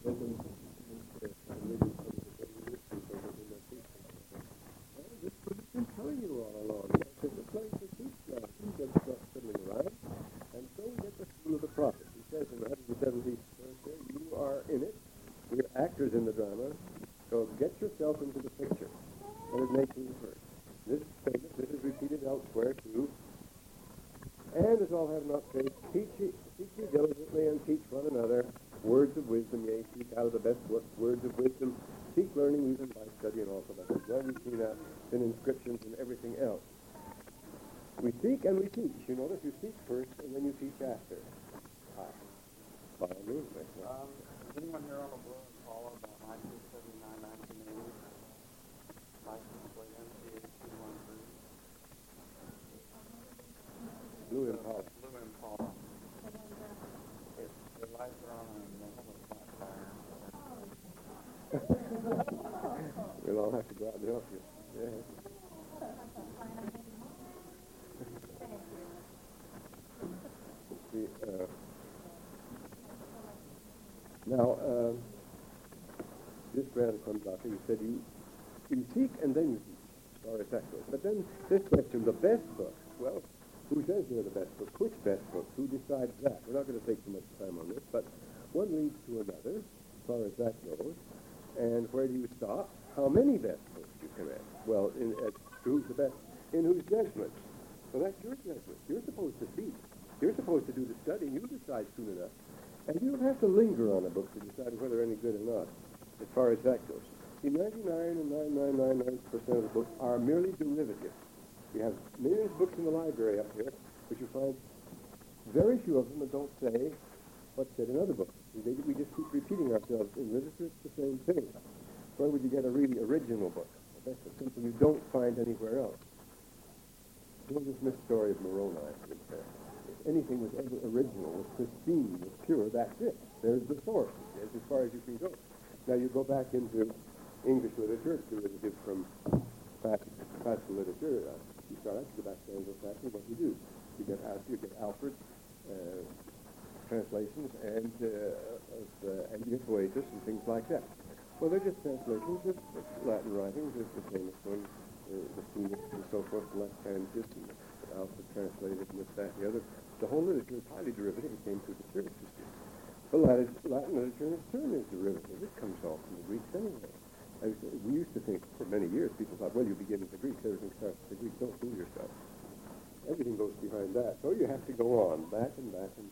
This could have been telling you all along. There's a place to teach now. You get stuff fiddling around. And so we get the school of the prophet. He says in the 170th verse there, you are in it. We're actors in the drama. So get yourself into the picture. And it makes you first. This is famous. This is repeated elsewhere too. And as all have not faith, teach ye diligently and teach one another words of wisdom, yea, seek out of the best words of wisdom. Seek learning even by study and also by well, we've seen that in inscriptions and everything else. We seek and we teach. You notice you seek first and then you teach after. Follow me. Anyone here on a Blue Impala about 1979, 1980? License plate MCH213. Blue Impala. Blue Impala. The lights are on and they have a flat tire. We'll all have to go out and help you. Yeah. See, now, this grand comes out and you said you seek and then you teach, as far as that goes. But then this question, the best book, well, who says they're the best book? Which best book? Who decides that? We're not going to take too much time on this, but one leads to another, as far as that goes. And where do you stop? How many best books you can add? Well, who's the best? In whose judgment? So that's your judgment. You're supposed to teach. You're supposed to do the studying. You decide soon enough. And you don't have to linger on a book to decide whether they're any good or not, as far as that goes. See, 99.9999% of the books are merely derivative. We have millions of books in the library up here, but you find very few of them that don't say what's said in other books. We just keep repeating ourselves. In literature, it's the same thing. Where would you get a really original book? That's something you don't find anywhere else. Here's this myth story of Moroni. If anything was ever original, was pristine, was pure, that's it. There's the source, as far as you can go. Now you go back into English literature, it's derivative from classical literature. You start out, you go back to Anglo-Saxon, what you do? You get Alfred translations and you get Boetius and things like that. Well, they're just translations of Latin writings. There's the famous one, the Phoenix and so forth, the left-handed, and Alfred translated and this, that, and the other. The whole literature is highly derivative. It came through the church. But Latin literature in its turn is derivative. It comes all from the Greeks anyway. We used to think for many years, people thought, well, you begin with the Greeks, everything starts with the Greeks. Don't fool yourself. Everything goes behind that. So you have to go on, back and back, and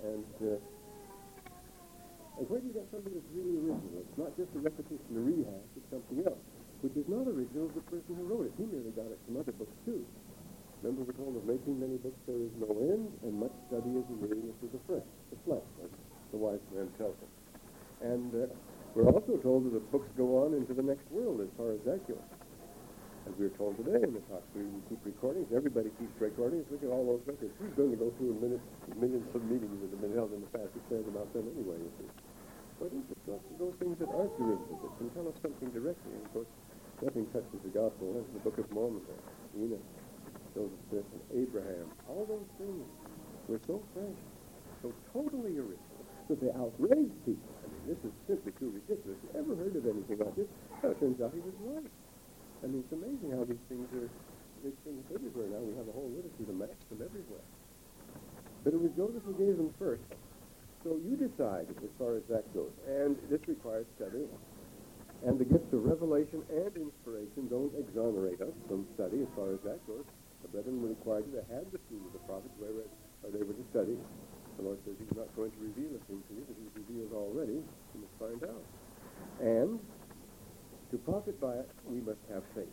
where do you get something that's really original? It's not just a repetition, a rehash, it's something else, which is not original to the person who wrote it. He merely got it from other books, too. Remember, we're told of making many books there is no end, and much study is weariness of the flesh, as the wise man tells us. And we're also told that the books go on into the next world as far as that goes. As we were told today in the talk, we keep recordings. Everybody keeps recordings. Look at all those records. Who's going to go through millions of meetings that have been held in the past? Who cares about them anyway, you see? What is it? Those things that aren't derivative, that can tell us something directly. And of course, nothing touches the gospel. That's the Book of Mormon there. Enoch, Joseph Smith, and Abraham. All those things were so fresh, so totally original, that they outraged people. I mean, this is simply too ridiculous. You ever heard of anything like this? Well, it turns out he was right. I mean, it's amazing how these things are everywhere now. We have a whole literature to match them everywhere. But it was Joseph who gave them first. So you decide as far as that goes. And this requires study. And the gifts of revelation and inspiration don't exonerate us from study as far as that goes. The brethren were required to have the school of the prophets where they were to study. The Lord says he's not going to reveal a thing to you that he's revealed already. You must find out. And to profit by it, we must have faith.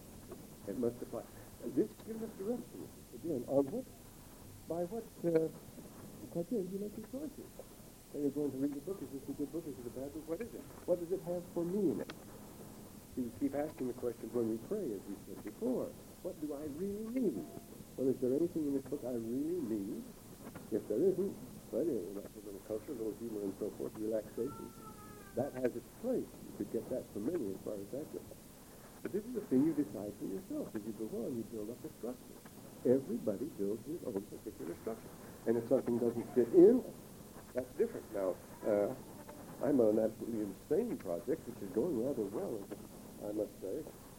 It must apply. This gives us direction. Again, on what, by what criteria do you make your choices? Are you going to read the book? Is this a good book? Is it a bad book? What is it? What does it have for me in it? You keep asking the question when we pray, as we said before. What do I really need? Well, is there anything in this book I really need? If there isn't, well, that's a little culture, a little humor and so forth, relaxation. That has its place. You could get that from many as far as that goes. But this is a thing you decide for yourself. As you go on, you build up a structure. Everybody builds his own particular structure. And if something doesn't fit in, that's different. Now, I'm on an absolutely insane project, which is going rather well, I must say.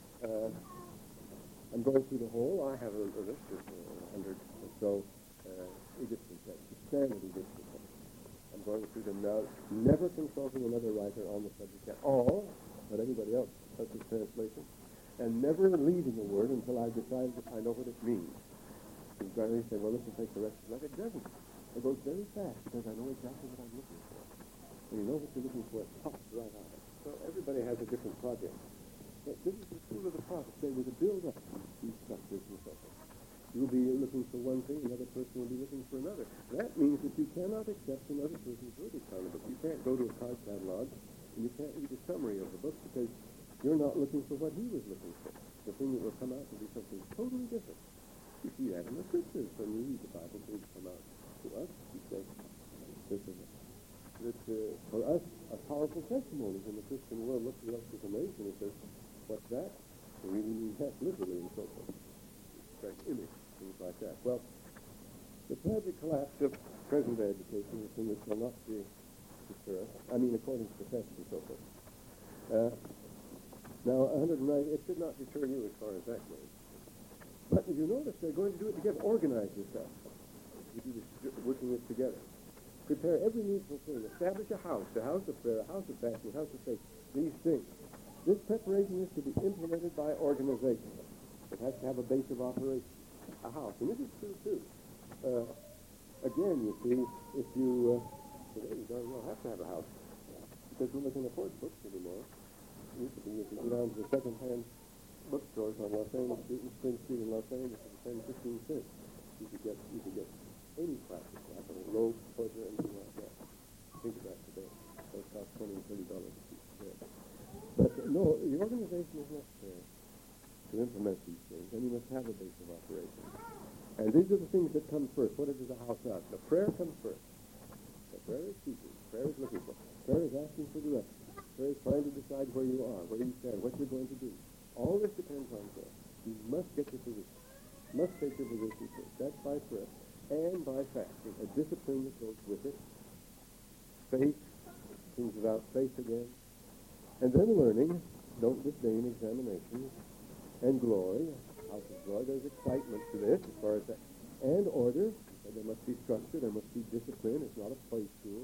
I'm going through the whole. I have a list of 100 or so Egyptian texts, standard Egyptian texts. I'm going through them now, never consulting another writer on the subject at all, but anybody else such as translation, and never leaving a word until I've decided if I know what it means. You finally say, well, this will take the rest of the life. It doesn't. It goes very fast because I know exactly what I'm looking for. When you know what you're looking for, it pops right out. So everybody has a different project. But this is the school of the prophets. They were to build up these structures and so forth. You'll be looking for one thing, another person will be looking for another. That means that you cannot accept another person's verdict on the book. You can't go to a card catalog and you can't read a summary of the book because you're not looking for what he was looking for. The thing that will come out will be something totally different. You see that in the scriptures when you read the Bible. Things come out to us. You say, this is for us a powerful testimony in the Christian world. Looks at us as a nation and says, what's that? We really mean that literally and so forth. Correct image, things like that. Well, the tragic collapse of present-day education is a thing that shall not be deter us. I mean, according to the text and so forth. Now, 190, it should not deter you as far as that goes. But you notice they're going to do it together. Organize yourself. You do this, working it together. Prepare every needful thing. Establish a house of prayer, a house of fasting, a house of faith. These things. This preparation is to be implemented by organization. It has to have a base of operation, a house. And this is true, too. Again, you see, if you, today you darn well have to have a house. Because nobody can afford books anymore. It used to be, if you go down to the second-hand bookstores on Los Angeles Street and Spring Street in Los Angeles for 10, 15 cents. You could get any classic, like a Loeb, Porter, anything like that. Think of that today. Those cost $20 and $30 a piece. But no, the organization is necessary to implement these things, and you must have a base of operation. And these are the things that come first. What is the house of? The prayer comes first. The prayer is seeking. Prayer is looking for. Prayer is asking for direction. Prayer is trying to decide where you are, where you stand, what you're going to do. All this depends on prayer. You must get your position. You must take your position first. That's by prayer. And by fasting. A discipline that goes with it. Faith. Things about faith again. And then learning. Don't disdain examinations. And glory. House of glory. There's excitement to this as far as that. And order. And there must be structure. There must be discipline. It's not a play school.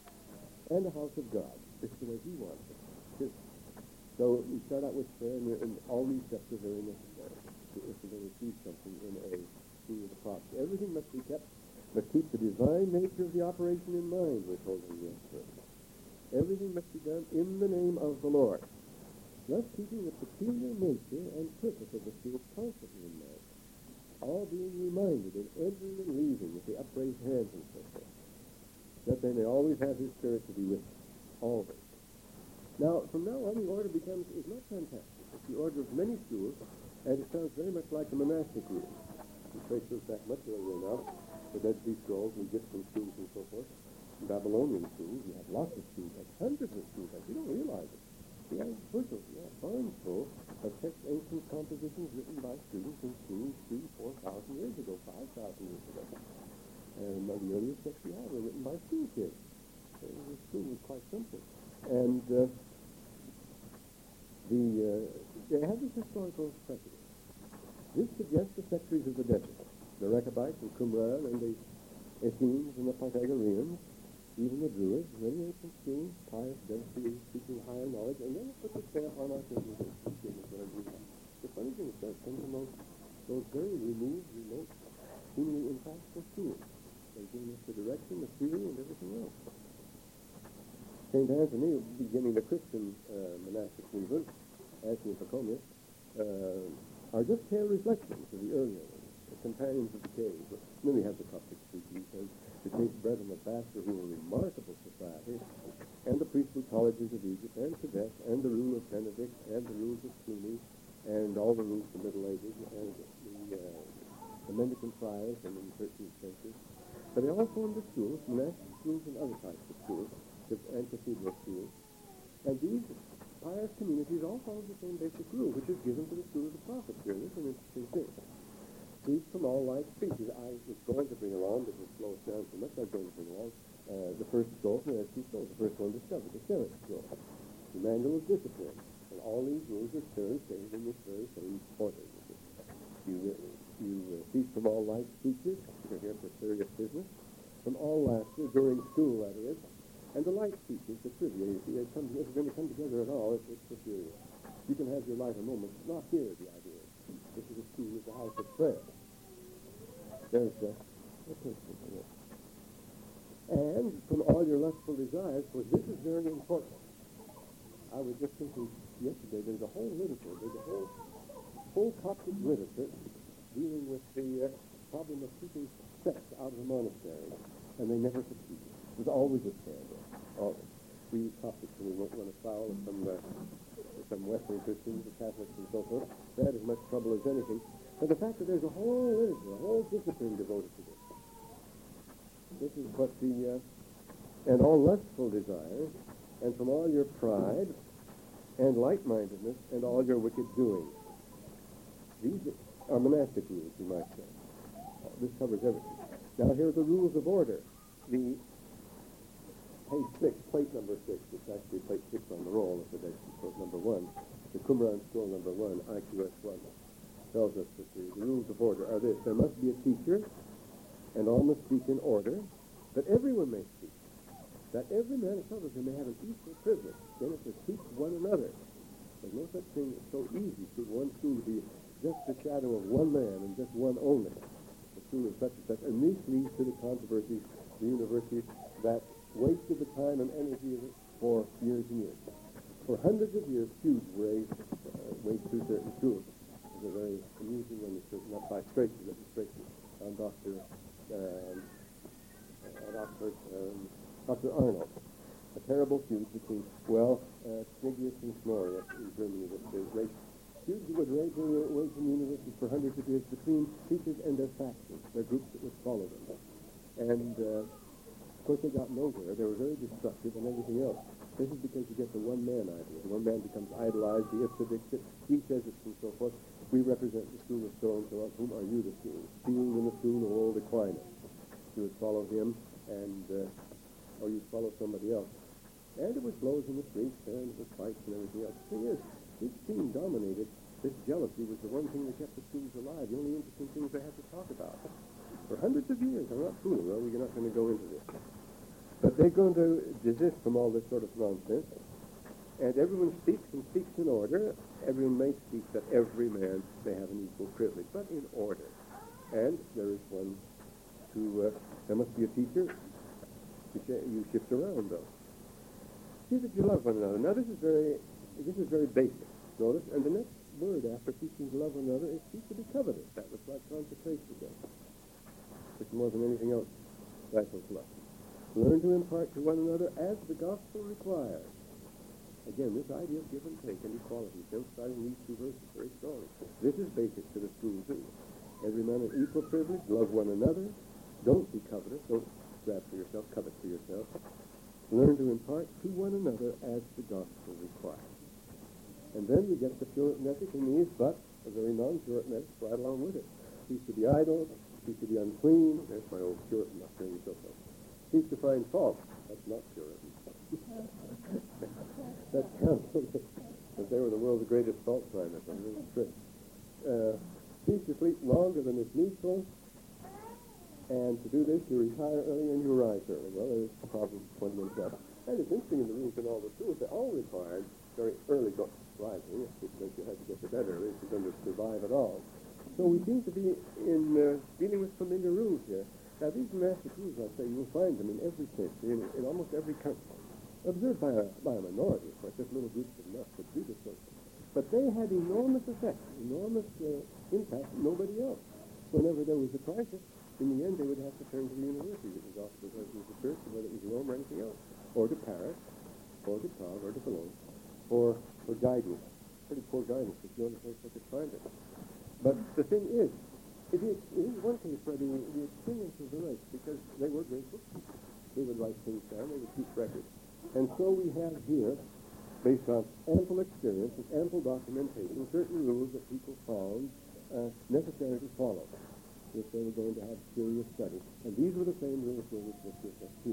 And the house of God. It's the way he wants it. So we start out with prayer, and all these steps are very necessary if we're going to achieve something in a school of the prophets. Everything must be kept, but keep the divine nature of the operation in mind, we're told in the verse. Everything must be done in the name of the Lord, thus keeping the peculiar nature and purpose of the school constantly in mind, all being reminded in entering and leaving with the upraised hands and so forth, that they may always have his Spirit to be with them, always. Now, from now on, the order is not fantastic. It's the order of many schools, and it sounds very much like the monastic rule. We trace this back much earlier now, the Dead Sea Scrolls, Egyptian schools and so forth, Babylonian schools. You have lots of schools, like hundreds of schools, like you don't realize it. You have bushels, barns full of text ancient compositions written by students in schools 3,000, 4,000 years ago, 5,000 years ago. And the earliest texts you have are written by school kids. The school was quite simple. And they have this historical precedent. This suggests the sectaries of the desert, the Rechabites and Qumran and the Essenes and the Pythagoreans, even the Druids, many ancient schools, pious, density, seeking higher knowledge, and then it puts a stamp on our thinking that teaching is what we have. The funny thing is that some of those very removed, remote, seemingly impractical schools. They give us the direction, the theory, and everything else. St. Anthony, beginning the Christian monastic movement, Anthony of Pachomius, are just pale reflections of the earlier ones, the companions of the cave. And then we have the Coptic speakers, and the Cape Breton of Vassar, who were a remarkable society, and the priestly colleges of Egypt, and Tibet, and the rule of Benedict, and the rules of Cluny, and all the rules of the Middle Ages, and the mendicant friars in the 13th century. But they all formed the schools, monastic schools and other types of schools, and cathedral schools. And these pious communities all follow the same basic rule, which is given to the school of the prophets here. This is an interesting thing. Seeds from all life species. I was going to bring along, but it slow us down so much, I was going to bring along the first scroll from Red Sea Scroll, the first one discovered, the seventh scroll, the Manual of Discipline. And all these rules are still stated in this very same order. You cease from all light speeches, you're here for serious business, from all laughter, during school, that is, and the light speeches, the trivia, you see, if they're going to come together at all, it's for serious. You can have your lighter moments, not here, the idea. This is a school, it's a house of prayer. There's the picture for this. And from all your lustful desires, for this is very important. I was just thinking yesterday, there's a whole literature, there's a whole Coptic literature dealing with the problem of keeping sex out of the monastery, and they never succeeded. There's always a scandal, always. We Coptics, we won't run afoul of some Western Christians, the Catholics and so forth. That is much trouble as anything. But the fact that there's a whole literature, a whole discipline devoted to this. This is what and all lustful desires, and from all your pride, and light-mindedness, and all your wicked doings. These are monastic rules, you might say. This covers everything. Now, here are the rules of order. The page 6, plate number 6, it's actually plate 6 on the roll of the Dead Sea Scroll number 1, the Qumran Scroll number 1, IQS 1, tells us that the rules of order are this. There must be a teacher, and all must speak in order, but everyone may speak. That every man and soldier may have an equal privilege. Then it says, teach one another. There's no such thing that's so easy to one school to be just the shadow of one man and just one only. The school is such and such. And this leads to the controversies, the universities that wasted the time and energy of it for years and years. For hundreds of years, feuds waged through certain schools. It's a very amusing one, it's written up by Strachey, on Dr. Dr. Arnold. A terrible feud between, Snigius and Snorius in Germany, that the feuds would wage in universities for hundreds of years between teachers and their factions, their groups that would follow them. And, of course, they got nowhere. They were very destructive and everything else. This is because you get the one-man idea. The one man becomes idolized, the ipse dixit, he says it, and so forth. We represent the school of so-and-so. Whom are you the school? Being in the school of old Aquinas. You would follow him, and or you'd follow somebody else. And it was blows in the streets, and it was fights and everything else. The thing is, this team dominated. This jealousy was the one thing that kept the schools alive, the only interesting things they had to talk about. For hundreds of years, I'm not fooling, well, we're not going to go into this. But they're going to desist from all this sort of nonsense, and everyone speaks and speaks in order. Everyone may speak that every man may have an equal privilege, but in order. And there is one there must be a teacher. You shift around, though. See that you love one another. Now, this is very basic. Notice, and the next word after teaching to love one another is teach to be covetous. That was like consecration again. It's more than anything else. Rifles love. Learn to impart to one another as the gospel requires. Again, this idea of give and take and equality, emphasizing these two verses very strongly. This is basic to the school, too. Every man an equal privilege. Love one another. Don't be covetous. Don't grab for yourself, covet for yourself. Learn to impart to one another as the gospel requires. And then we get the Puritan ethic in these, but a very non-Puritan ethic right along with it. Cease to be idle, cease to be unclean. There's my old Puritan up there and so forth. Cease to find fault. That's not Puritan. That's counsel. But they were the world's greatest fault finders. I'm really strict. Cease to sleep longer than is needful. And to do this, you retire early and you rise early. Well, there's Proverbs 20:12. And it's interesting in the rules in all the schools, they all required very early rising, because you had to get to bed early if you're going to survive at all. So we seem to be dealing with familiar rules here. Now, these monastic rules, I say, you'll find them in every country, in almost every country. Observed by a minority, of course, just little groups of nuts that do this sort of thing. But they had enormous effect, enormous impact on nobody else. Whenever there was a crisis, in the end, they would have to turn to the university. It was often whether it was the church, or whether it was Rome or anything else, or to Paris, or to Prague, or to Cologne, for guidance. Pretty poor guidance, it's the only place they could find it. But the thing is, it is one case where the experience of the race, because they were great bookkeepers. They would write things down, they would keep records. And so we have here, based on ample experience and ample documentation, certain rules that people found necessary to follow if they were going to have serious study. And these were the same rules for which this gives us here.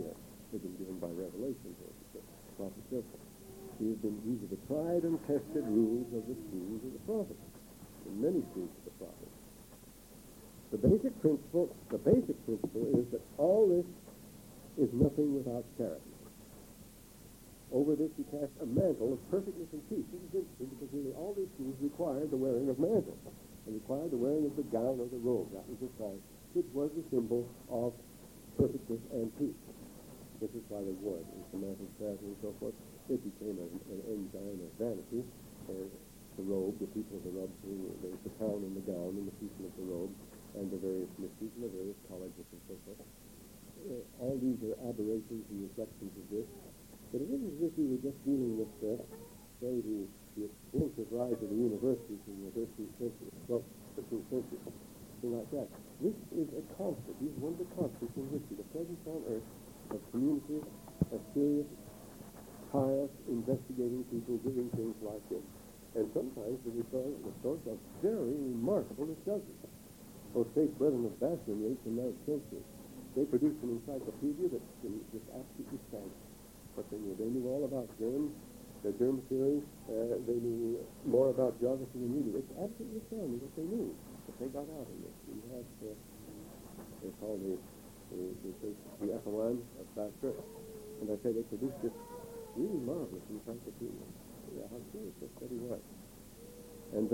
They've been given by revelation here. The prophet says these are the tried and tested rules of the schools of the prophets, in many schools of the prophets. The basic principle is that all this is nothing without charity. Over this he cast a mantle of perfectness and peace. This is interesting because really all these schools required the wearing of mantles and required the wearing of the gown or the robe. That was the sign, which was the symbol of perfectness and peace. This is why they wore it. It was the mantle of charity and so forth. It became an ensign of vanity. The robe, the people of the robe, the crown and the gown and the people of the robe, and the various mysteries and the various colleges and so forth. All these are aberrations and reflections of this. But it isn't as if we were just dealing with, say, the explosive rise of the universities in the 13th century, 12th, 13th century, something like that. This is a constant. This is one of the constants in history, the presence on earth of communities, of serious, pious, investigating people doing things like this. And sometimes the source of very remarkable discoveries. Those great brethren of Basel in the 8th and 9th century, they produced an encyclopedia that's just absolutely stunning. What they knew. They knew all about germs, their germ theory. They knew more about geography than we do. It's absolutely astounding what they knew, what they got out of this. We have, they're called the Ephelon of Pasteur. And I say they produced this really marvelous encyclopedia. Yeah, how serious this study was. And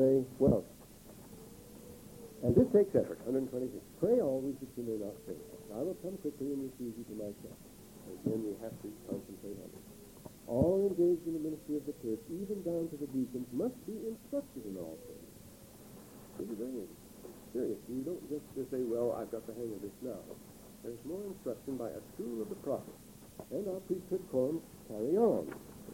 and this takes effort, 126. Pray always that you may not fail. I will come quickly and receive you to myself. Again, we have to concentrate on it. All engaged in the ministry of the church, even down to the deacons, must be instructed in all things. This is very serious. You don't just say, well, I've got the hang of this now. There's more instruction by a school of the prophets. And our priesthood forms carry on.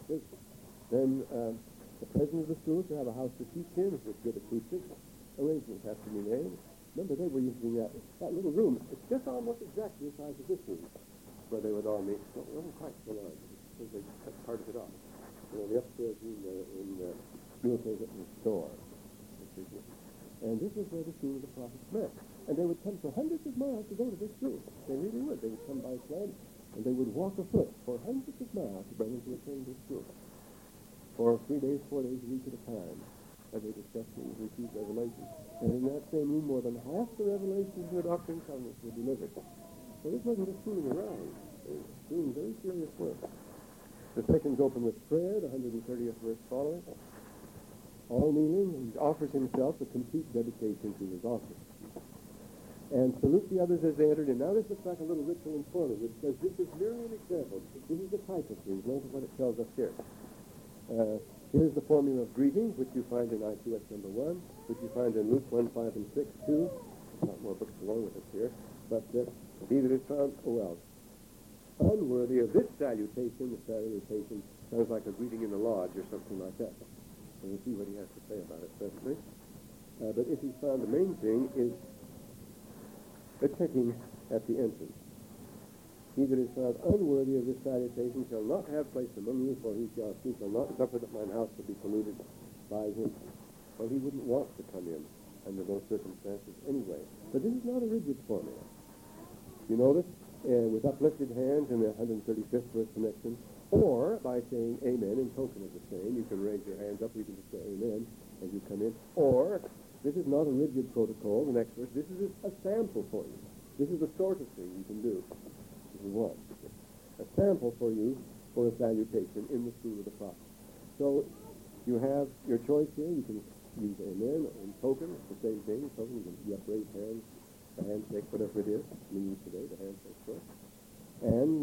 Then the president of the school should have a house to teach hymns with good acoustics. Arrangements have to be made. Remember, they were using that little room. It's just almost exactly the size of this room, where they would all meet. It wasn't quite so large, because they cut part of it off. The upstairs room in the school says it was store. And this is where the school of the prophets met. And they would come for hundreds of miles to go to this school. They really would. They would come by sled, and they would walk afoot for hundreds of miles to bring them to attend this school. For 3 days, 4 days a week at a time, as they discussed and received revelation. And in that same room, more than half the revelations of the Doctrine and Covenants were delivered. So this wasn't just fooling around. They were doing very serious work. The section's open with prayer, the 130th verse following. All kneeling, he offers himself a complete dedication to his office. And salute the others as they entered in. Now this looks like a little ritual and formula, which says this is merely an example. This is the type of things. Notice what it tells us here. Here's the formula of greeting, which you find in I2S number 1, which you find in Luke 1, 5, and 6, too. A lot more books along with us here. But he that is found, unworthy of this salutation, the salutation sounds like a greeting in the lodge or something like that. And we'll see what he has to say about it presently. But if he's found, the main thing is the checking at the entrance. He that is found unworthy of this salutation shall not have place among you, for he shall not suffer that mine house to be polluted by him. Well, he wouldn't want to come in under those circumstances anyway. But this is not a rigid formula. You notice, with uplifted hands in the 135th verse connection, or by saying amen in token of the same. You can raise your hands up, you can just say amen as you come in. Or, this is not a rigid protocol, the next verse. This is a sample for you. This is the sort of thing you can do. One. A sample for you for a salutation in the school of the prophet. So you have your choice here. You can use amen in token. It's the same thing. Token. You can upraise hands, the handshake, whatever it is. We use today the handshake first. And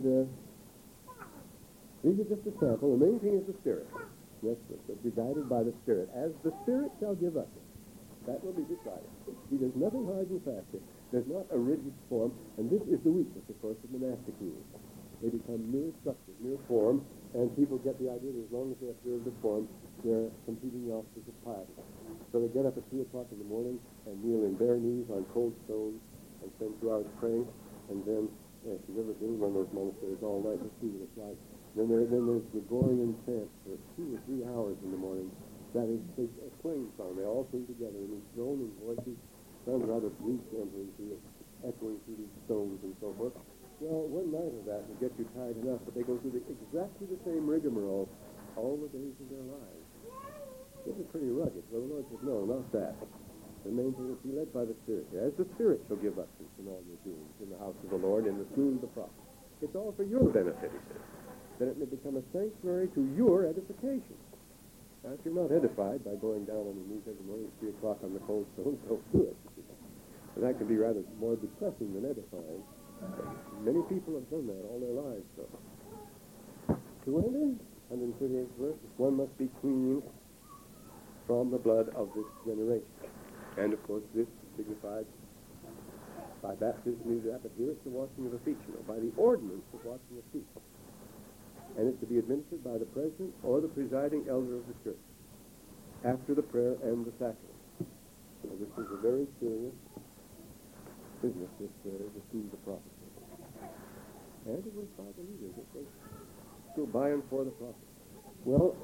these are just a sample. The main thing is the Spirit. Yes, but be guided by the Spirit. As the Spirit shall give us it, that will be decided. See, there's nothing hard and fast here. There's not a rigid form, and this is the weakness, of course, of monastic rules. They become mere structure, mere form, and people get the idea that as long as they observe the form, they're completing the office of piety. So they get up at 3 o'clock in the morning and kneel in bare knees on cold stones and spend 2 hours praying, and then, if you've ever been in one of those monasteries all night, you'll see what it's like. Then there's Gregorian chant for 2 or 3 hours in the morning. That is a plain song. They all sing together in these droning voices. Sounds rather bleak entering through it, echoing through these stones and so forth. Well, one night of that will get you tired enough, but they go through exactly the same rigmarole all the days of their lives. This is pretty rugged. Well, the Lord says, no, not that. The main thing is be led by the Spirit. As the Spirit shall give utterance in all your doings, in the house of the Lord, in the school of the prophets. It's all for your benefit, he says, that it may become a sanctuary to your edification. Now, if you're not edified by going down on your knees every morning at 3 o'clock on the cold stones, don't do it. And that can be rather more depressing than edifying. Many people have done that all their lives, though. To enter, 138th verse, one must be clean from the blood of this generation. And, of course, this signified by baptism is that, but here it's the washing of the feet, by the ordinance of washing the feet. And it's to be administered by the president or the presiding elder of the church after the prayer and the sacrament. So this is a very serious business, this school of the prophets. And it was by the leaders. It was still by and for the prophets. Well,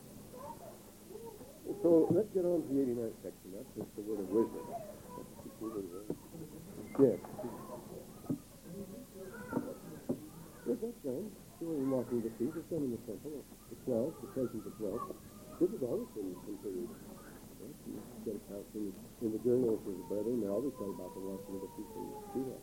so let's get on to the 89th section. That's just the word of wisdom. Yes. Yes, that's done. Still in walking the feet. It's done in the temple. The 12, the presence of 12. This has always been continued. Yes, you get accounts in the journals of the brethren. They always tell about the washing of the feet. And see that.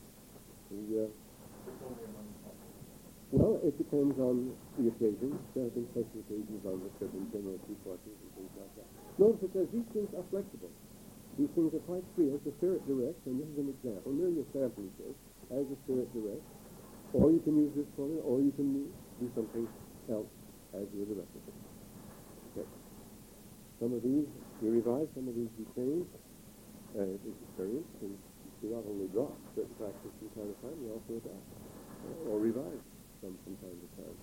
Well, it depends on the occasion. There have been special occasions on which there have been general feet washings and things like that. Notice it says these things are flexible. These things are quite free as the Spirit directs, and this is an example, merely a sample, he says, as the Spirit directs. Or you can use this formula, or you can do something else as you're directed. Okay. Some of these we revise, some of these we change. It is experienced, and we not only drop certain practices from time to time, we also adapt or revise some from time to time.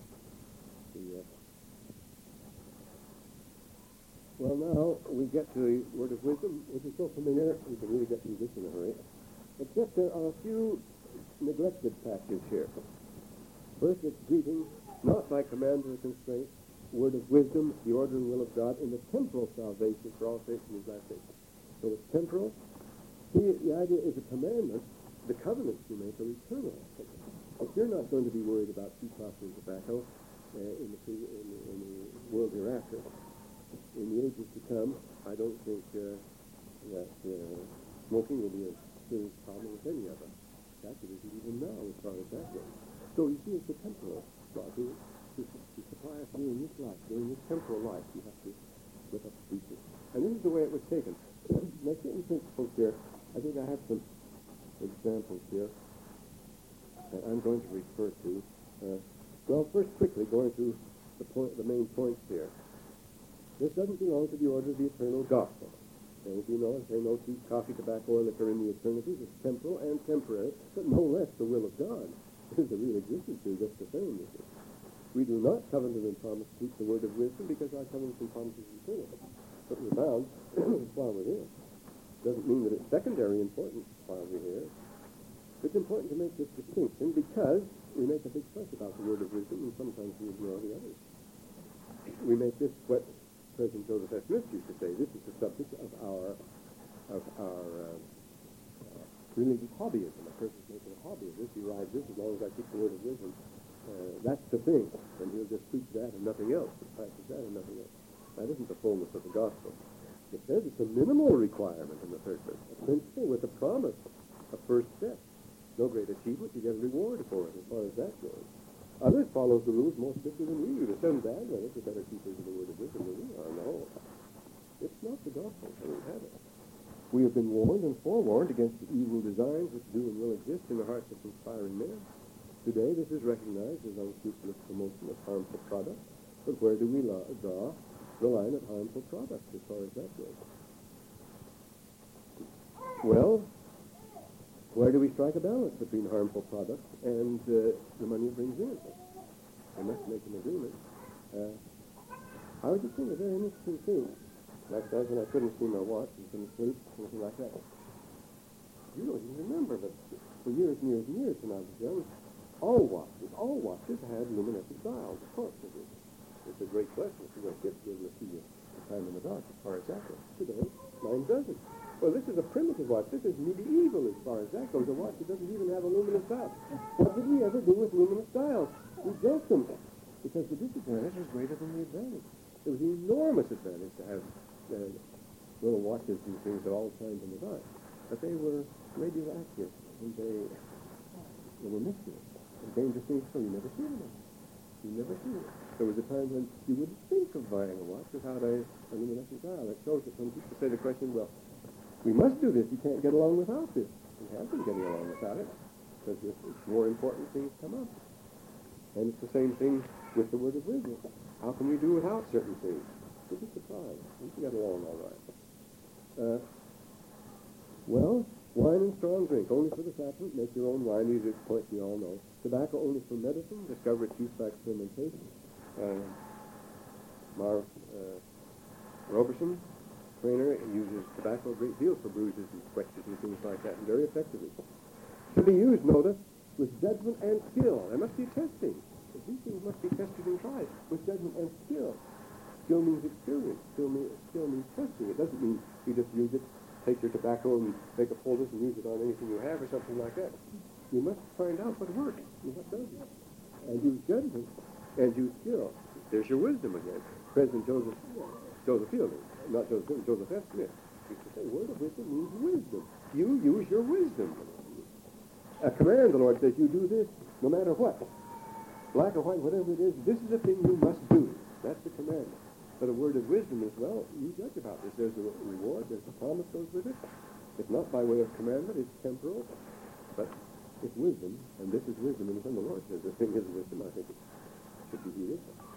Well, now we get to the word of wisdom, which is so familiar, we can really get through this in a hurry. Except there are a few neglected passages here. First, it's greeting, not by command or constraint, word of wisdom, the order and will of God, in the temporal salvation for all saints in his last days. So it's temporal. See, the idea is a commandment. The covenants you make are eternal. If you're not going to be worried about cheap coffee and tobacco in the world hereafter, in the ages to come, I don't think that smoking will be a serious problem with any of us. In fact, it isn't even now as far as that goes. So you see, it's a temporal law. To supply us during this life, during this temporal life, you have to look up speeches. And this is the way it was taken. Now, certain principles here, I think I have some examples here that I'm going to refer to. Well, first, quickly, going through the main points here. This doesn't belong to the order of the eternal gospel. There will be no cheap coffee, tobacco, or liquor in the eternities. It's temporal and temporary, but no less the will of God. There's a real existence here just the same. We do not covenant and promise to keep the word of wisdom because our covenants and promises are eternal. But we're bound while we're here. Doesn't mean that it's secondary importance while we're here. It's important to make this distinction because we make a big fuss about the word of wisdom and sometimes we ignore the others. We make this what President Joseph F. Smith used to say. This is the subject of our religious hobbyism. A person's making a hobby of this. He rides this as long as I keep the word of wisdom. That's the thing. And he'll just preach that and nothing else. Practice that and nothing else. That isn't the fullness of the gospel. It says it's a minimal requirement in the third verse. A principle with a promise. A first step. No great achievement. You get a reward for it as far as that goes. Others follow the rules more strictly than we do. The Seventh Adventists are better keepers of the word of wisdom than we are. No. It's not the gospel. I don't have it. We have been warned and forewarned against the evil designs which do and will exist in the hearts of conspiring men. Today, this is recognized as unscrupulous promotion of harmful products. But where do we draw the line of harmful products as far as that goes? Well, where do we strike a balance between harmful products and the money it brings in? We must make an agreement. I was just thinking a very interesting thing. Last night when I couldn't see my watch and couldn't sleep, something like that. You don't even remember, but for years and years and years when I was young, all watches had luminescent dials, of course. It's a great question if you're going to be able to see the time in the dark as far as that goes. Today, mine doesn't. Well, this is a primitive watch. This is medieval as far as that goes. A watch that doesn't even have a luminous dial. What did we ever do with luminous dials? We broke them because the disadvantage was greater than the advantage. It was an enormous advantage to have little watches and things that all shine in the dark. But they were radioactive, and they were mischievous and dangerous things, so you never see them. You never see them. There was a time when you wouldn't think of buying a watch without a luminescent dial. It shows that when people say the question, well, we must do this. You can't get along without this. We have been getting along without it because it's more important things come up. And it's the same thing with the word of wisdom. How can we do without certain things? You'll be surprised. We can get along all right. Well, wine and strong drink, only for the sacrament. Make your own wine. These are points we all know. Tobacco only for medicine. Discover its use by experimentation. Roberson, trainer, uses tobacco a great deal for bruises and scratches and things like that, and very effectively. Should be used, notice, with judgment and skill. There must be testing. These things must be tested and tried with judgment and skill. Skill means experience. Skill means testing. It doesn't mean you just use it, take your tobacco and make a poultice and use it on anything you have or something like that. You must find out what works and what doesn't. And use judgment and use skill. There's your wisdom again. President Joseph Fielding, not Joseph Fielding, Joseph F. Smith, used to say, word of wisdom means wisdom. You use your wisdom. A command, the Lord says, you do this no matter what. Black or white, whatever it is, this is a thing you must do. That's the commandment. But a word of wisdom is, well, you judge about this. There's a reward, there's a promise goes with it. It's not by way of commandment, it's temporal. But it's wisdom, and this is wisdom. And when the Lord says this thing is wisdom, I think it should be heeded.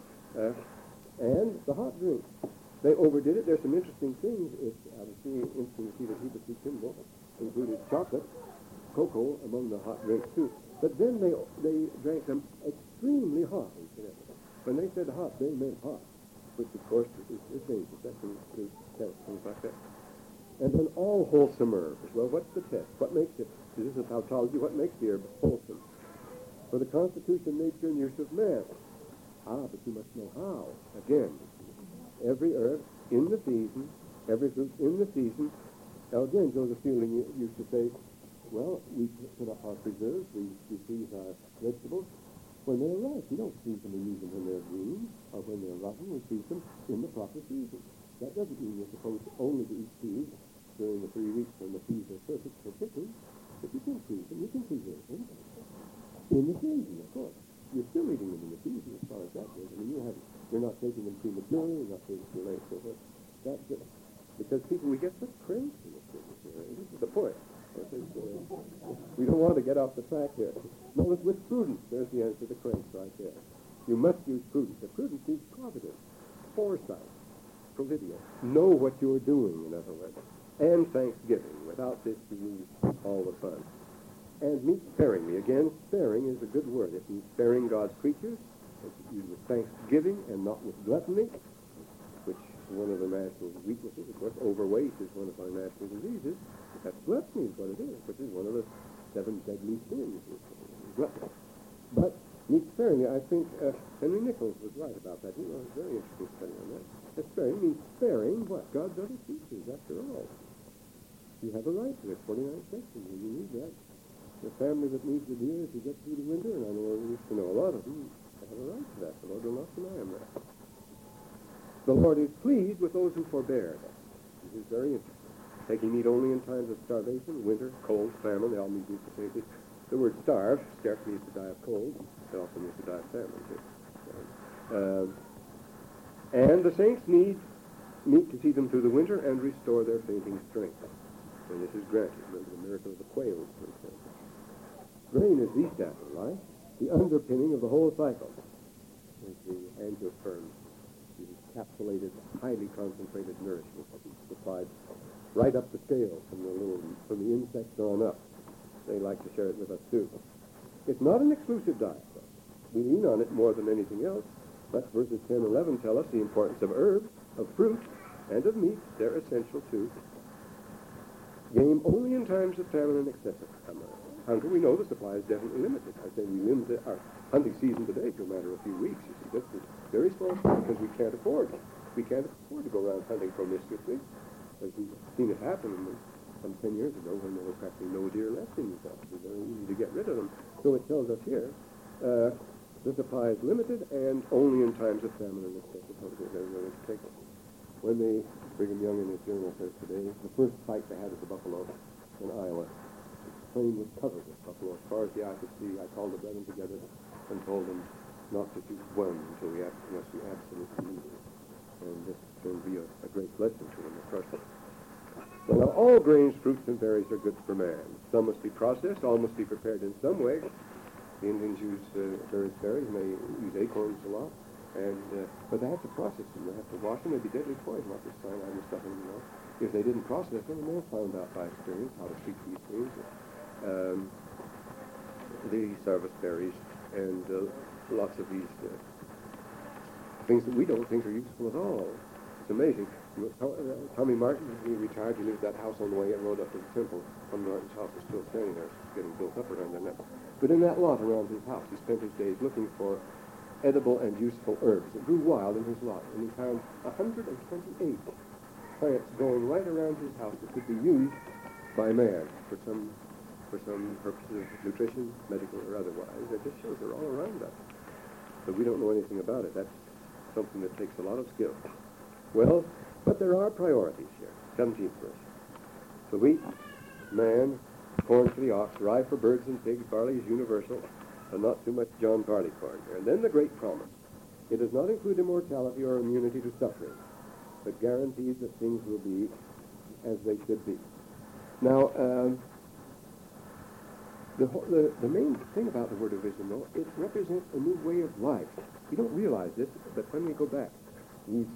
And the hot drink. They overdid it. There's some interesting things. It's interesting to see that Heber C. Kimball included chocolate, cocoa among the hot drinks too. But then they drank them extremely hot, incidentally. When they said hot, they meant hot, which of course is dangerous. That can do things like that. And then all wholesome herbs. Well, what's the test? What makes it? This is tautology. What makes the herb wholesome? For the constitution, nature, and use of man. But you must know how. Again, every herb in the season, every fruit in the season. Now again, Joseph Fielding used to say, well, we put up our preserves, we freeze our vegetables when they're ripe. We don't freeze them and use them when they're green or when they're rotten. We freeze them in the proper season. That doesn't mean you're supposed only to eat peas during the 3 weeks when the peas are perfect for picking. But you can freeze them, you can preserve them in the season, of course. You're still eating them in the season as far as that goes. I mean, you're not taking them prematurely, you're not taking them too late, so forth. That's it. Because people, we get so crazy with this. This is the point. We don't want to get off the track here. Notice with prudence, there's the answer to cranks right there. You must use prudence. The prudence means providence, foresight, providio. Know what you're doing, in other words. And thanksgiving. Without this, you lose all the fun. And meet sparingly. Again, sparing is a good word. It means sparing God's creatures. It's used with thanksgiving and not with gluttony, which is one of the national weaknesses. Of course, overweight is one of our national diseases. That's gluttony is what it is, which is one of the 7 deadly sins. Gluttony. But meet sparingly. I think Henry Nichols was right about that. He wrote a very interesting study on that. That sparing means sparing what? God's other creatures, after all. You have a right to it. 49th section. You need that. The family that needs the deer as you get through the winter, and I know we used to know a lot of them, have a right to that. The Lord will not deny them that. The Lord is pleased with those who forbear. This is very interesting. Taking meat only in times of starvation, winter, cold, famine, they all mean the same thing. The word starve scarcely means to die of cold. It also means to die of famine, too. And the saints need meat to see them through the winter and restore their fainting strength. And this is granted. Remember the miracle of the quails, for example. Grain is the staff of life, the underpinning of the whole cycle. Is the angiosperm, the encapsulated, highly concentrated nourishment that is supplied right up the scale from the insects on up. They like to share it with us too. It's not an exclusive diet, though. We lean on it more than anything else, but verses 10 and 11 tell us the importance of herbs, of fruit, and of meat. They're essential too. Game only in times of famine and excessive hunger. We know the supply is definitely limited. I say we limit our hunting season today to a matter of a few weeks. You see, that's a very small thing because we can't afford to go around hunting promiscuously. as we've seen it happen some 10 years ago when there were practically no deer left in these houses. It was very easy to get rid of them. So it tells us here, the supply is limited and only in times of famine and necessity. When the Brigham Young in his journal says today, the first fight they had at the buffalo in Iowa, the plain was covered with buffalo. As far as the eye could see, I called the brethren together and told them not to shoot one until we absolutely need it. And this will be a great lesson to them, of course. Well, now, all grains, fruits, and berries are good for man. Some must be processed, all must be prepared in some way. The Indians use various berries, and they use acorns a lot. But they have to process them. They have to wash them. They'd be deadly poison, like this cyanide and stuff in them, you know. If they didn't process them, and they're found out by experience how to treat these things. The service berries and lots of these things that we don't think are useful at all. It's amazing. Tommy Martin, he retired. He lived at that house on the way and rode up to the temple. Tommy Martin's house is still standing there. It's getting built up around there now. But in that lot around his house, he spent his days looking for edible and useful herbs that grew wild in his lot. And he found 128 plants growing right around his house that could be used by man for some purposes of nutrition, medical or otherwise. It just shows they're all around us. But we don't know anything about it. That's something that takes a lot of skill. Well, but there are priorities here. 17th verse. The wheat, man, corn for the ox, rye for birds and pigs, barley is universal, and not too much John Barleycorn here. And then the great promise. It does not include immortality or immunity to suffering, but guarantees that things will be as they should be. Now, the main thing about the word of wisdom, though, it represents a new way of life. You don't realize this, but when we go back, these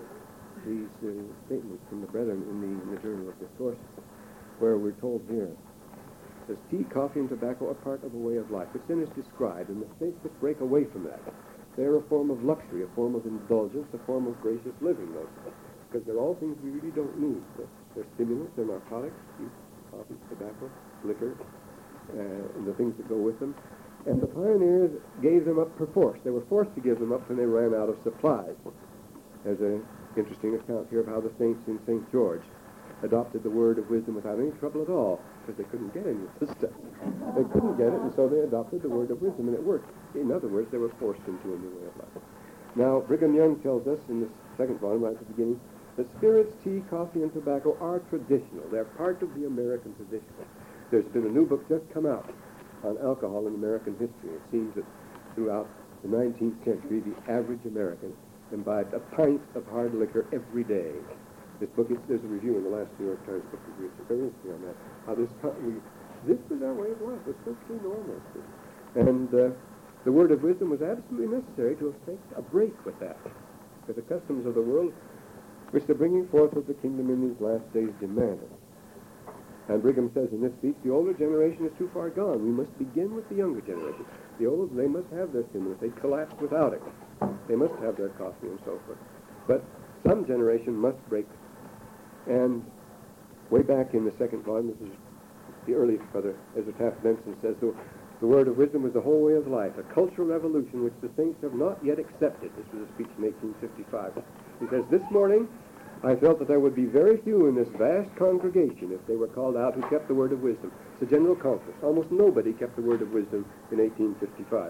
statements from the brethren in the Journal of Discourse, where we're told here, says, tea, coffee, and tobacco are part of a way of life, which then is described, and the states which break away from that. They're a form of luxury, a form of indulgence, a form of gracious living, those, because they're all things we really don't need. They're stimulants, they're narcotics, tea, coffee, tobacco, liquor, and the things that go with them. And the pioneers gave them up perforce. They were forced to give them up when they ran out of supplies. There's an interesting account here of how the saints in St. George adopted the word of wisdom without any trouble at all, because they couldn't get any of this stuff. They couldn't get it, and so they adopted the word of wisdom, and it worked. In other words, they were forced into a new way of life. Now, Brigham Young tells us in this second volume, right at the beginning, that spirits, tea, coffee, and tobacco are traditional. They're part of the American tradition. There's been a new book just come out on alcohol in American history. It seems that throughout the 19th century, the average American imbibed a pint of hard liquor every day. This book, there's a review in the last New York Times book review. It's very interesting on that. How this was our way of life. It was perfectly normal. And the word of wisdom was absolutely necessary to take a break with that, because the customs of the world, which the bringing forth of the kingdom in these last days demanded. And Brigham says in this speech, the older generation is too far gone. We must begin with the younger generation. The old, they must have their stimulus. They collapse without it. They must have their coffee and so forth. But some generation must break. And way back in the second volume, this is the earliest brother, Ezra Taft Benson says, the word of wisdom was the whole way of life, a cultural revolution which the saints have not yet accepted. This was a speech in 1855. He says, this morning, I felt that there would be very few in this vast congregation, if they were called out, who kept the word of wisdom. It's a general conference. Almost nobody kept the word of wisdom in 1855.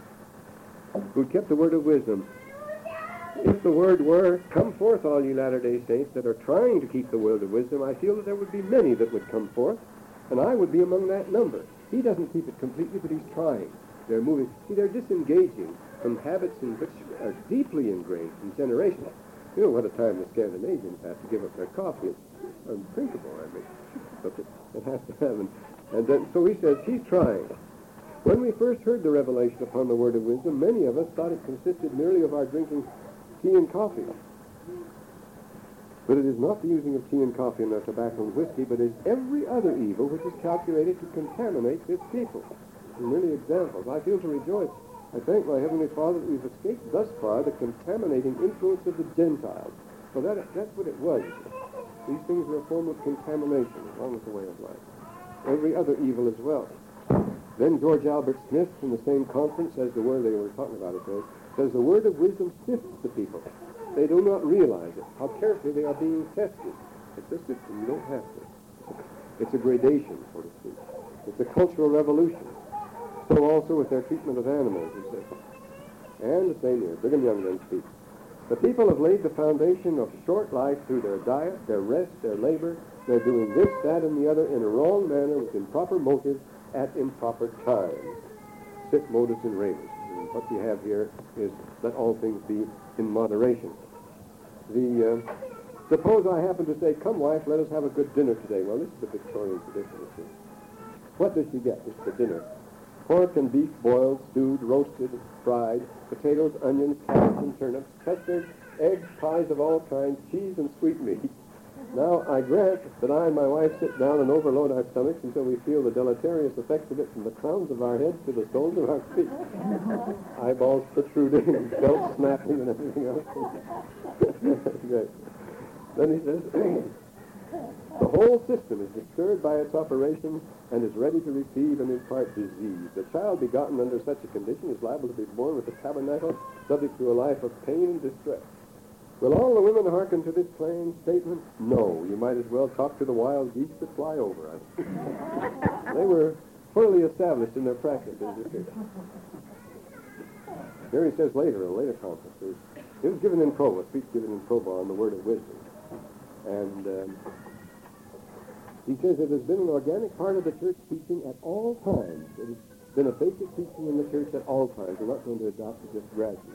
Who kept the word of wisdom. If the word were, come forth, all ye Latter-day Saints that are trying to keep the word of wisdom, I feel that there would be many that would come forth, and I would be among that number. He doesn't keep it completely, but he's trying. They're moving. See, they're disengaging from habits in which are deeply ingrained in generations. You know what a time the Scandinavians have to give up their coffee. It's unthinkable, I mean. But it has to happen. And then, so he says, he's trying. When we first heard the revelation upon the word of wisdom, many of us thought it consisted merely of our drinking tea and coffee. But it is not the using of tea and coffee and tobacco and whiskey, but is every other evil which is calculated to contaminate this people. And many examples. I feel to rejoice. I thank my Heavenly Father that we've escaped thus far the contaminating influence of the Gentiles. So that's what it was. These things are a form of contamination, along with the way of life. Every other evil as well. Then George Albert Smith, in the same conference, says the word they were talking about it there, says the word of wisdom sifts the people. They do not realize it, how carefully they are being tested. It's a system. You don't have to. It's a gradation, so to speak. It's a cultural revolution. So also with their treatment of animals, he says. And the same here. Brigham Young then speaks. The people have laid the foundation of short life through their diet, their rest, their labor. They're doing this, that, and the other in a wrong manner with improper motives at improper times. Sic modus in rebus. And what we have here is let all things be in moderation. Suppose I happen to say, come wife, let us have a good dinner today. Well, this is the Victorian tradition, you see. What does she get? It's the dinner. Pork and beef boiled, stewed, roasted, fried, potatoes, onions, carrots, and turnips, custard, eggs, pies of all kinds, cheese, and sweetmeat. Now, I grant that I and my wife sit down and overload our stomachs until we feel the deleterious effects of it from the crowns of our heads to the soles of our feet. Eyeballs protruding and belts snapping and everything else. Great. Then he says, the whole system is disturbed by its operation and is ready to receive and impart disease. The child begotten under such a condition is liable to be born with a tabernacle subject to a life of pain and distress. Will all the women hearken to this plain statement? No. You might as well talk to the wild geese that fly over. They were fully established in their practice. Here he says later, in a later conference, it was given in Provo, a speech given in Provo on the word of wisdom. And he says it has been an organic part of the church teaching at all times. It has been a basic teaching in the church at all times. We're not going to adopt it just gradually.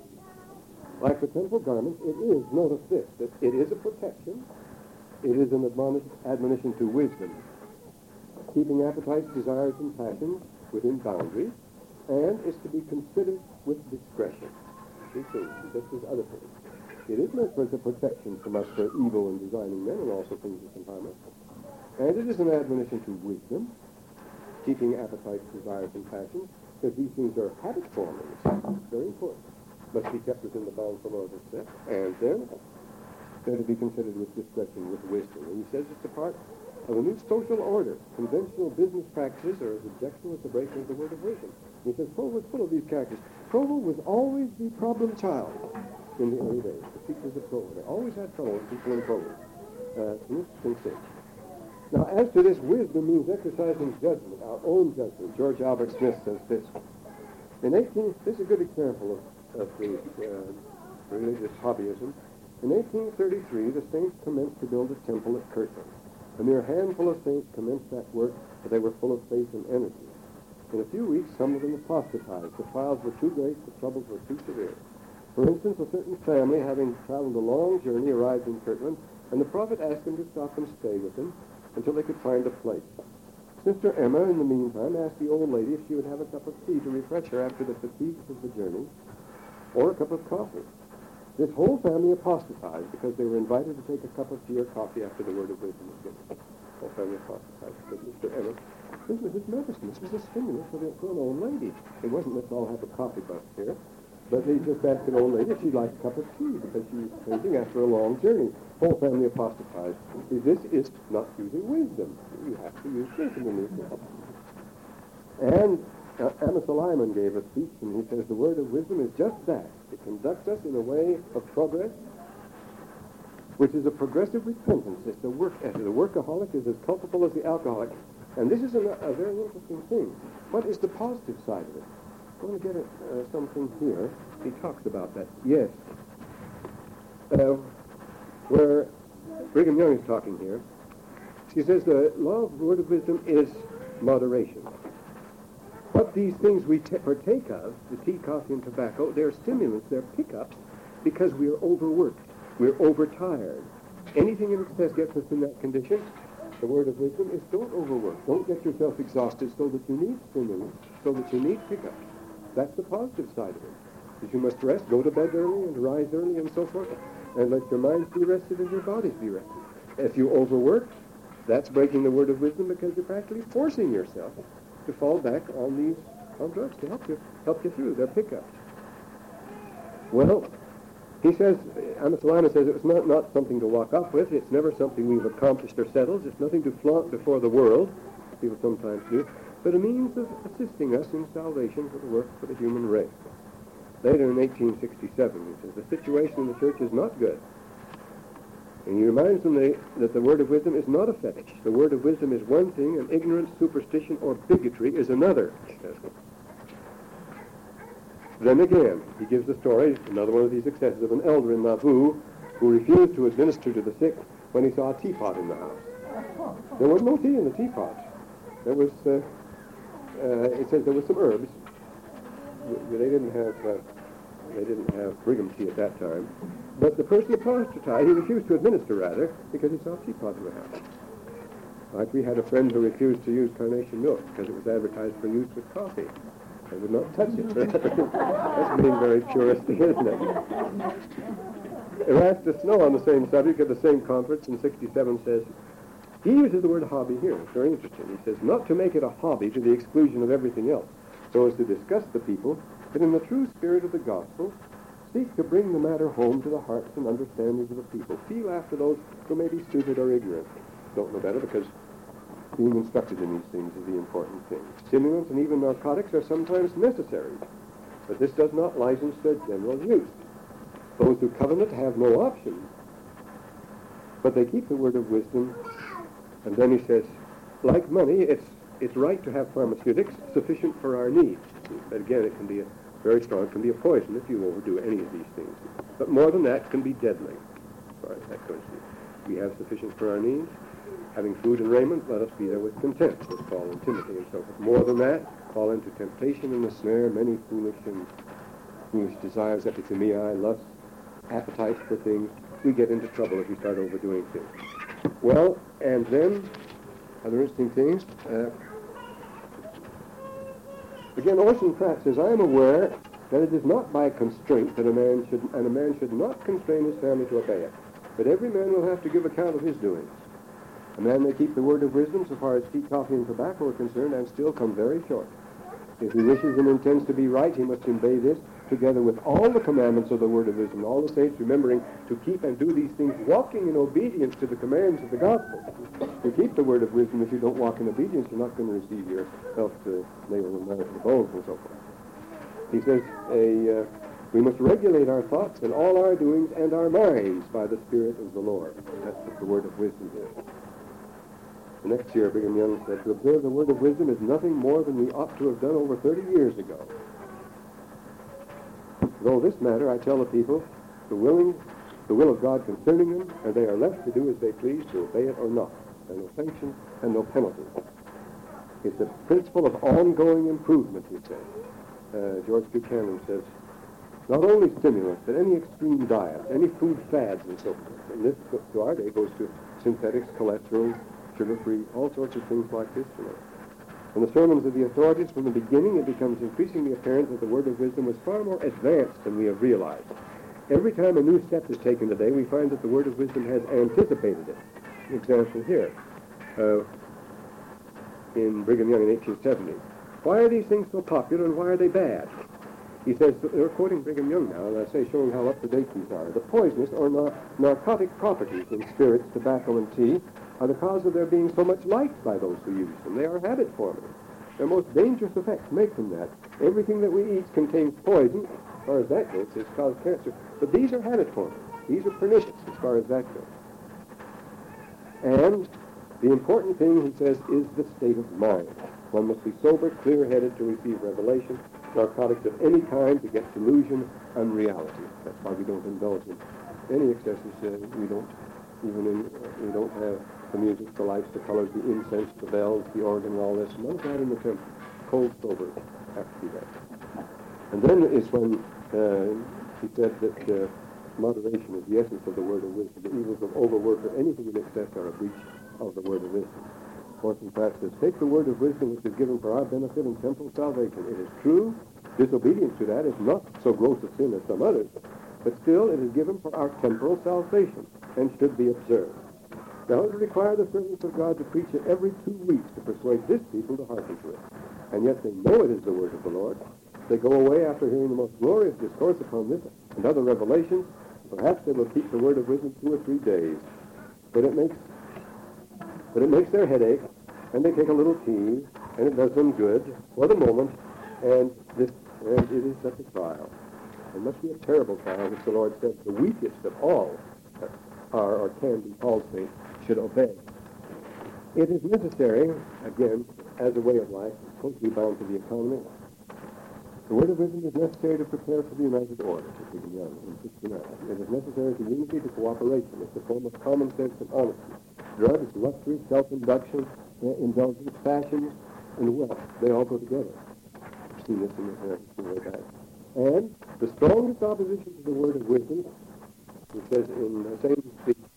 Like the temple garments, it is, notice this, that it is a protection. It is an admonition to wisdom, keeping appetites, desires, and passions within boundaries, and is to be considered with discretion. You see, just as other things. It is meant for the protection from us for evil and designing men and also things that can harm us. And it is an admonition to wisdom, keeping appetites, desires, and passions, because these things are habit-forming. It's very important. Must be kept within the bounds the Lord has set. And then they're to be considered with discretion, with wisdom. And he says it's a part of a new social order. Conventional business practices are as objectionable as the breaking of the word of wisdom. He says Provo was full of these characters. Provo was always the problem child in the early days. The teachers of Provo. They always had trouble with people in Provo. It's an interesting thing. Now, as to this, wisdom means exercising judgment, our own judgment. George Albert Smith says this. This is a good example of the religious hobbyism. In 1833, the saints commenced to build a temple at Kirtland. A mere handful of saints commenced that work, but they were full of faith and energy. In a few weeks, some of them apostatized. The trials were too great, the troubles were too severe. For instance, a certain family, having traveled a long journey, arrived in Kirtland, and the prophet asked them to stop and stay with him until they could find a place. Sister Emma, in the meantime, asked the old lady if she would have a cup of tea to refresh her after the fatigues of the journey, or a cup of coffee. This whole family apostatized because they were invited to take a cup of tea or coffee after the word of wisdom was given. The whole family apostatized because Mr. Emma, this was his medicine. This was a stimulant for an old lady. It wasn't, let's all have a coffee bus here. But they just asked an old lady if she'd like a cup of tea because she was fainting after a long journey. Whole family apostatized. See, this is not using wisdom. You have to use wisdom in these things. And Amos Lyman gave a speech, and he says the word of wisdom is just that. It conducts us in a way of progress, which is a progressive repentance. It's the work ethic. The workaholic is as culpable as the alcoholic. And this is a very interesting thing. What is the positive side of it? I want to get something here. He talks about that. Yes. Where Brigham Young is talking here, he says the law of the word of wisdom is moderation. What these things we partake of, the tea, coffee, and tobacco, they're stimulants, they're pickups, because we're overworked, we're overtired. Anything in excess gets us in that condition. The word of wisdom is don't overwork. Don't get yourself exhausted so that you need stimulants, so that you need pickups. That's the positive side of it. That you must rest, go to bed early, and rise early, and so forth. And let your minds be rested and your bodies be rested. If you overwork, that's breaking the word of wisdom because you're practically forcing yourself to fall back on drugs to help you through. They're pickups. Well, he says, Amos Lyman says it's not something to walk off with. It's never something we've accomplished or settled. It's nothing to flaunt before the world. People sometimes do. But a means of assisting us in salvation for the work for the human race. Later in 1867, he says, the situation in the church is not good. And he reminds them that the word of wisdom is not a fetish. The word of wisdom is one thing, and ignorance, superstition, or bigotry is another. Then again, he gives the story, another one of these excesses, of an elder in Nauvoo who refused to administer to the sick when he saw a teapot in the house. There was no tea in the teapot. There was, it says there was some herbs. They didn't have Brigham tea at that time. But the person apostatized, he refused to administer, rather, because he saw a teapot in the house. Like we had a friend who refused to use carnation milk because it was advertised for use with coffee. I would not touch it. That's being very puristic, isn't it? Erastus Snow, on the same subject at the same conference in 67, says, he uses the word hobby here. It's very interesting. He says, not to make it a hobby to the exclusion of everything else, so as to disgust the people, but in the true spirit of the gospel, seek to bring the matter home to the hearts and understandings of the people. Feel after those who may be stupid or ignorant. Don't know better because being instructed in these things is the important thing. Stimulants and even narcotics are sometimes necessary, but this does not license their general use. Those who covenant have no option, but they keep the word of wisdom. And then he says, like money, it's right to have pharmaceutics sufficient for our needs. But again, it can be very strong. It can be a poison if you overdo any of these things. But more than that, it can be deadly. As far as that goes, we have sufficient for our needs. Having food and raiment, let us be there with content, as Paul and Timothy and so forth. More than that, fall into temptation and the snare, many foolish desires, epithemiae, lusts, appetites for things. We get into trouble if we start overdoing things. Well, and then, other interesting things. Again, Orson Pratt says, I am aware that it is not by constraint that a man should not constrain his family to obey it, but every man will have to give account of his doings. A man may keep the word of wisdom so far as tea, coffee, and tobacco are concerned and still come very short. If he wishes and intends to be right, he must obey this, together with all the commandments of the word of wisdom, all the saints remembering to keep and do these things, walking in obedience to the commands of the gospel. You keep the word of wisdom. If you don't walk in obedience, you're not going to receive yourself to nail and marrow to the bones and so forth. He says, we must regulate our thoughts and all our doings and our minds by the Spirit of the Lord. That's what the word of wisdom is. The next year, Brigham Young said, to observe the word of wisdom is nothing more than we ought to have done over 30 years ago. Though this matter, I tell the people, the will of God concerning them, and they are left to do as they please, to obey it or not. There are no sanctions and no penalties. It's a principle of ongoing improvement, he says. George Buchanan says, not only stimulants, but any extreme diet, any food fads and so forth. And this, to our day, goes to synthetics, cholesterol, sugar-free, all sorts of things like this, you know. In the sermons of the authorities, from the beginning, it becomes increasingly apparent that the word of wisdom was far more advanced than we have realized. Every time a new step is taken today, we find that the word of wisdom has anticipated it. An example here, in Brigham Young in 1870. Why are these things so popular and why are they bad? He says, they're quoting Brigham Young now, and I say showing how up-to-date these are. The poisonous or narcotic properties in spirits, tobacco, and tea are the cause of their being so much liked by those who use them. They are habit-forming. Their most dangerous effects make them that. Everything that we eat contains poison. As far as that goes, it's cause cancer. But these are habit-forming. These are pernicious as far as that goes. And the important thing, he says, is the state of mind. One must be sober, clear-headed to receive revelation. Narcotics of any kind begets delusion, unreality. That's why we don't indulge in any excesses. We don't have the music, the lights, the colors, the incense, the bells, the organ, and all this. None of that in the temple. Cold, sober, have to be that. And then is when he said that moderation is the essence of the word of wisdom. The evils of overwork or anything in excess are a breach of the word of wisdom. Orson Pratt says, take the word of wisdom which is given for our benefit and temporal salvation. It is true, disobedience to that is not so gross a sin as some others, but still it is given for our temporal salvation and should be observed. Now it requires the servants of God to preach it every 2 weeks to persuade this people to hearken to it. And yet they know it is the word of the Lord. They go away after hearing the most glorious discourse upon this and other revelations. Perhaps they will keep the word of wisdom 2 or 3 days. But it makes their head ache, and they take a little tea, and it does them good for the moment, and it is such a trial. It must be a terrible trial, which the Lord said, the weakest of all are or can be paltry should obey. It is necessary, again, as a way of life, closely bound to the economy. The word of wisdom is necessary to prepare for the united order, says Brigham Young in 69. It is necessary to unity, to cooperation. It's a form of common sense and honesty. Drugs, luxury, self-induction, indulgence, fashions, and wealth, they all go together. We've seen this in the way back. And the strongest opposition to the word of wisdom, it says in the same speech,